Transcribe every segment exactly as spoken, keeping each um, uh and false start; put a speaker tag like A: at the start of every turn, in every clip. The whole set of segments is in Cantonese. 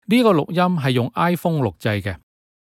A: 呢個錄音係用 iPhone 錄製嘅。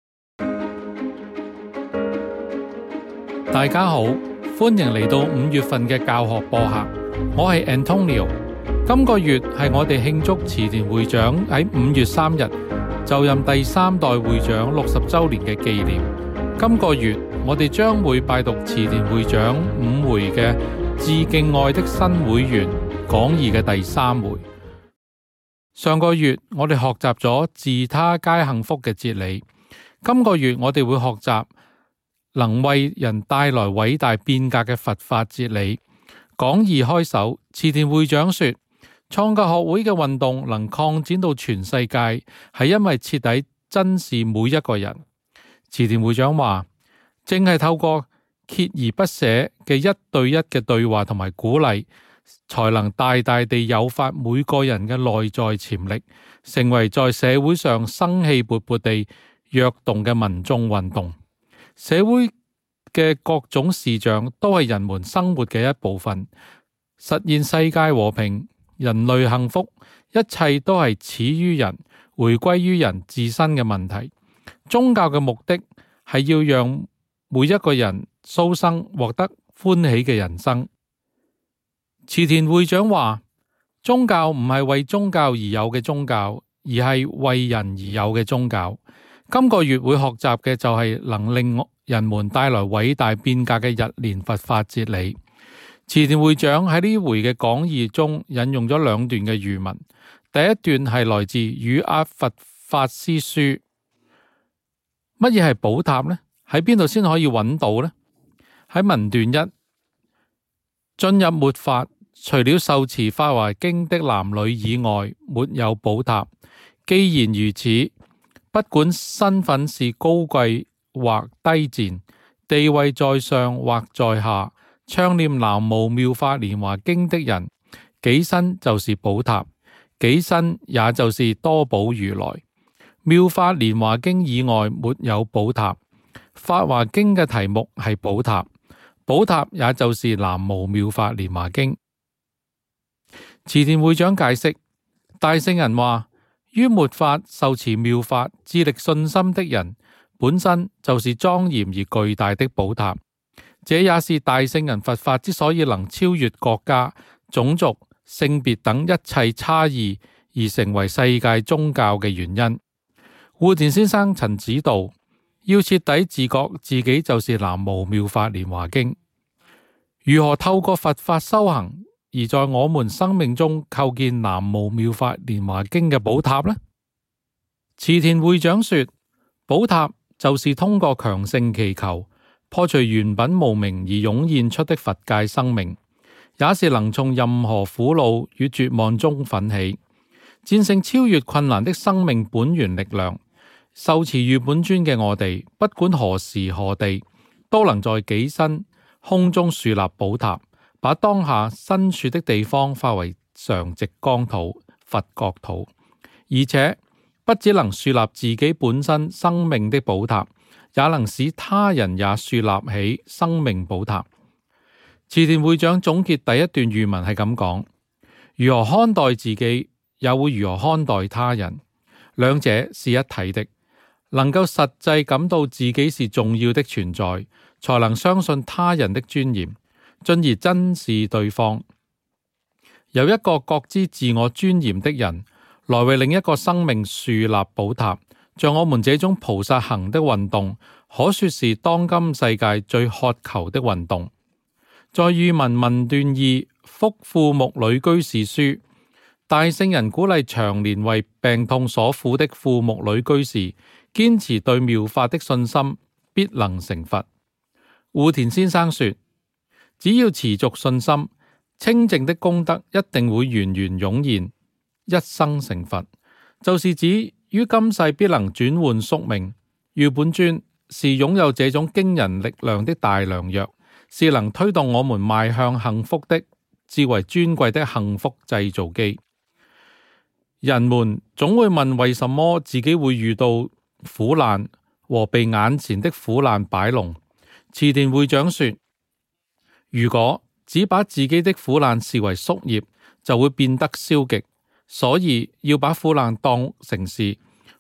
A: 大家好，歡迎嚟到五月份嘅教學播客，我係 Antonio。今個月係我哋慶祝慈田會長喺五月三日就任第三代會長六十週年嘅紀念。今個月我哋將會拜讀慈田會長五回嘅致敬愛的新會員講義嘅第三回。上個月我哋學習咗自他皆幸福嘅哲理，今個月我哋會學習能為人帶來偉大變革嘅佛法哲理。講義開首，慈田會長說，創教學會嘅運動能擴展到全世界，係因為徹底珍視每一個人。慈田會長話，正係透過鍥而不捨嘅一對一嘅對話同埋鼓勵，才能大大地誘發每個人嘅內在潛力，成為在社會上生氣勃勃地躍動嘅民眾運動。社會嘅各種視像都係人們生活嘅一部分，實現世界和平、人類幸福，一切都係始於人，回歸於人自身嘅問題。宗教嘅目的係要讓每一個人蘇生，獲得歡喜嘅人生。慈田會長話，宗教唔係為宗教而有嘅宗教，而係為人而有嘅宗教。今個月會學習嘅就係能令人們帶來偉大變革嘅日蓮佛法哲理。慈田會長喺呢回嘅講義中引用咗兩段嘅語文，第一段係來自與阿佛法師書。乜嘢係寶塔呢？喺邊度先可以揾到呢？喺文段一，進入末法，除了受持法華經的男女以外，沒有寶塔。既然如此，不管身份是高貴或低賤，地位在上或在下，唱念南無妙法蓮華經的人，己身就是寶塔，己身也就是多寶如來。妙法蓮華經以外沒有寶塔，法華經嘅題目係寶塔，寶塔也就是南無妙法蓮華經。慈田會長解釋，大聖人話，於末法受持妙法、致力信心的人，本身就是莊嚴而巨大的寶塔。這也是大聖人佛法之所以能超越國家、種族、性別等一切差異，而成為世界宗教嘅原因。戶田先生曾指導，要徹底自覺自己就是南無妙法蓮華經。如何透過佛法修行，而在我們生命中構建南無妙法蓮華經嘅寶塔呢？慈田會長說，寶塔就是通過強盛祈求，破除原品無明而湧現出的佛界生命，也是能從任何苦惱與絕望中奮起，戰勝超越困難的生命本源力量。受持御本尊嘅我哋，不管何時何地，都能在己身空中樹立寶塔，把當下身處的地方化為常寂光土、佛國土，而且不只能樹立自己本身生命的寶塔，也能使他人也樹立起生命寶塔。慈田會長總結第一段語文係咁講，如何看待自己，也會如何看待他人，兩者是一體的。能夠實際感到自己是重要的存在，才能相信他人的尊嚴，進而珍視對方。由一個覺知自我尊嚴的人，來為另一個生命樹立寶塔，像我們這種菩薩行的運動，可說是當今世界最渴求的運動。在語文文段二，福富目女居士書，大聖人鼓勵長年為病痛所苦的富目女居士，堅持對妙法的信心，必能成佛。戶田先生說，只要持續信心，清淨的功德一定會源源湧現，一生成佛，就是指於今世必能轉換宿命。御本尊是擁有這種驚人力量的大良藥，是能推動我們邁向幸福的至為尊貴的幸福製造機。人們總會問，為什麼自己會遇到苦難和被眼前的苦難擺弄？慈田會長說，如果只把自己的苦難視為宿業，就會變得消極，所以要把苦難當成是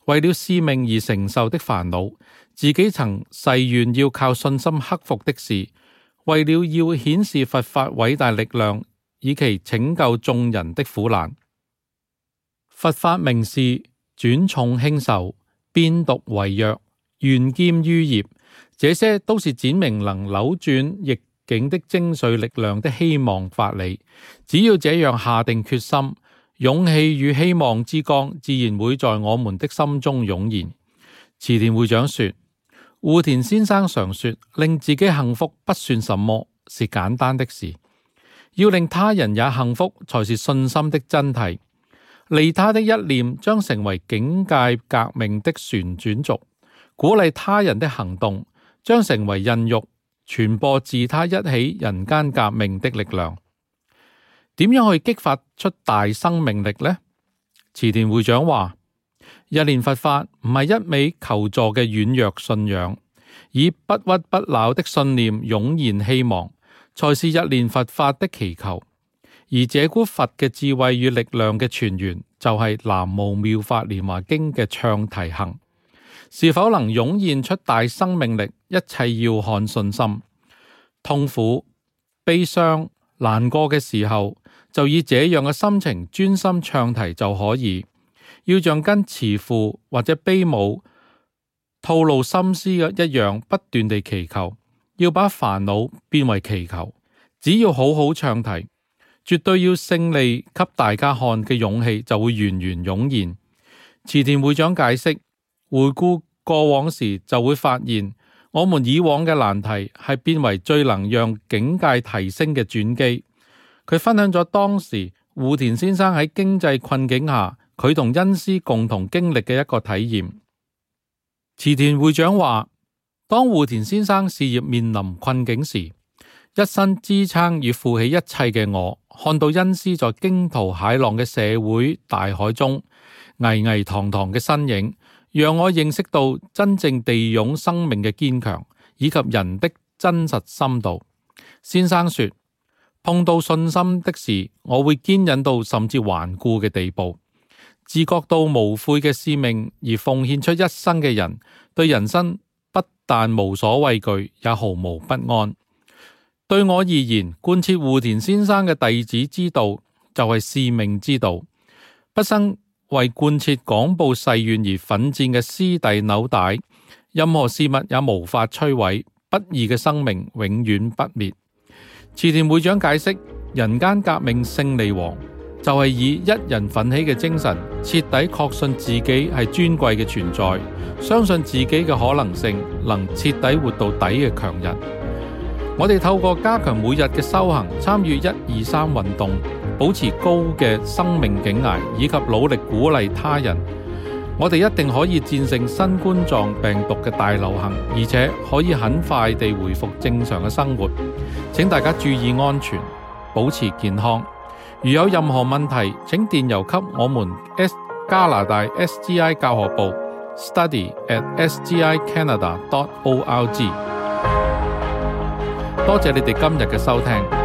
A: 為了使命而承受的煩惱，自己曾誓願要靠信心克服的事，為了要顯示佛法偉大力量，以其拯救眾人的苦難。佛法明示，轉重輕受，變毒為藥，緣劍於業，這些都是展明能扭轉逆境的精髓力量的希望法理。只要這樣下定決心，勇氣與希望之光自然會在我們的心中湧現。池田會長說，戶田先生常說，令自己幸福不算什麼，是簡單的事，要令他人也幸福才是信心的真諦。利他的一念將成為境界革命的旋轉軸，鼓勵他人的行動將成為孕育傳播自他一起人間革命的力量。點樣去激發出大生命力呢？池田會長話，日蓮佛法唔係一味求助嘅軟弱信仰，以不屈不撓的信念湧現希望，才是日蓮佛法的祈求。而這股佛嘅智慧與力量嘅泉源，就係、是《南無妙法蓮華經》嘅唱題行。是否能湧現出大生命力？一切要看信心。痛苦、悲傷、難過嘅時候，就以這樣嘅心情專心唱題就可以。要像跟慈父或者悲母吐露心思嘅一樣，不斷地祈求，要把煩惱變為祈求。只要好好唱題，絕對要勝利給大家看嘅勇氣就會源源湧現。池田會長解釋，回顧過往時就會發現，我們以往嘅難題係變為最能讓境界提升嘅轉機。佢分享咗當時戶田先生喺經濟困境下，佢同恩師共同經歷嘅一個體驗。池田會長話，當戶田先生事業面臨困境時，一身支撐與負起一切嘅我，看到恩師在驚濤駭浪嘅社會大海中巍巍堂堂嘅身影，讓我認識到真正地湧生命嘅堅強，以及人的真實深度。先生說，碰到信心的事，我會堅忍到甚至頑固嘅地步。自覺到無悔嘅使命而奉獻出一生嘅人，對人生不但無所畏懼，也毫無不安。對我而言，貫徹戶田先生嘅弟子之道就係使命之道，不生為貫徹廣布誓願而奮戰嘅師弟紐帶，任何事物也無法摧毀，不義嘅生命永遠不滅。池田會長解釋，人間革命勝利王就係以一人奮起嘅精神，徹底確信自己係尊貴嘅存在，相信自己嘅可能性，能徹底活到底嘅強人。我哋透過加強每日嘅修行，參與一二三運動，保持高嘅生命境界，以及努力鼓勵他人，我哋一定可以戰勝新冠狀病毒嘅大流行，而且可以很快地回復正常嘅生活。請大家注意安全，保持健康。如有任何問題，請電郵給我們 S 加拿大 S G I 教學部 study at s g i canada dot org。多謝你哋今日嘅收聽。